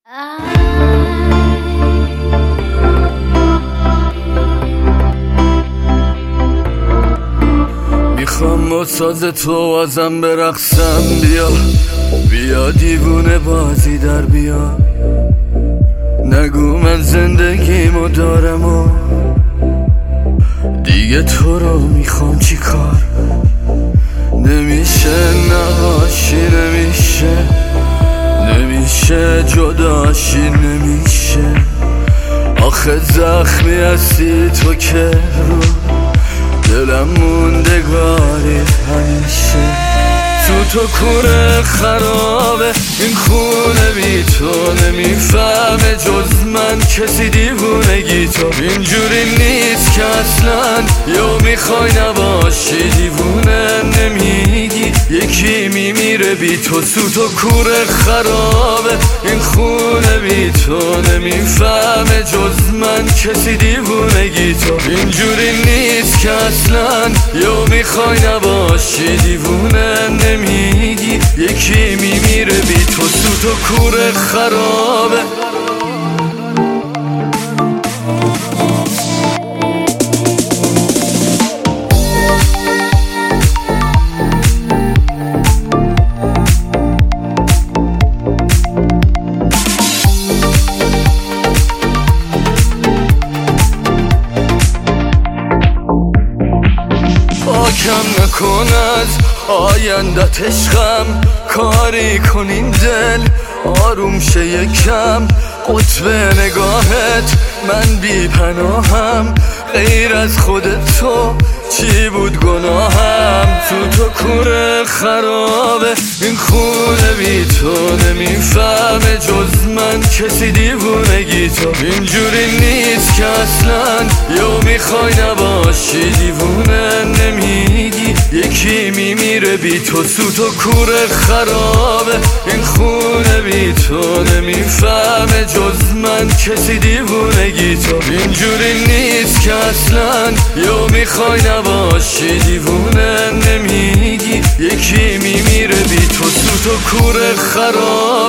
میخوام با ساز تو ازم برقصم، بیا دیوونه بازی در بیا. نگو من زندگیمو دارم و دیگه تو رو میخوام چی کار. نمیشه نهاشی، نمیشه جداشی، نمیشه. آخه زخمی هستی تو که رو دلم موندگاری همیشه. تو کوره خرابه این خونه بی تو، نمیفهمه جز من کسی دیوونگی تو. اینجوری نیست که اصلا یا میخوای نباشی دیوونه نمیگی یکی میمیره بی تو. تو کوره خرابه این خونه بی تو، نمیفهمه جز من کسی دیوونگی تو. اینجوری نیست که اصلا یا میخوای نباشی دیوونه نمیگی یکی میمیره بی تو. تو کوره خرابه. پاکم نکن از آیندت عشقم، کاری کن این دل آروم شه یکم. قطب نگاهت من بی پناهم، غیر از خودت تو چی بود گناهم. تو کوره خرابه این خونه بی تو، نمیفهمه جز من کسی دیوونگی تو. اینجوری نیست که اصلا یا میخوای نباشی دیوونه نمیگی یکی میمیره بی تو. تو کوره خرابه این خونه بی تو، نمیفهمه جز من کسی دیوونگی تو. اینجوری نیست که اصلا یا میخوای نباشی دیوونه نمیگی یکی میمیره بی تو. تو کوره خرابه.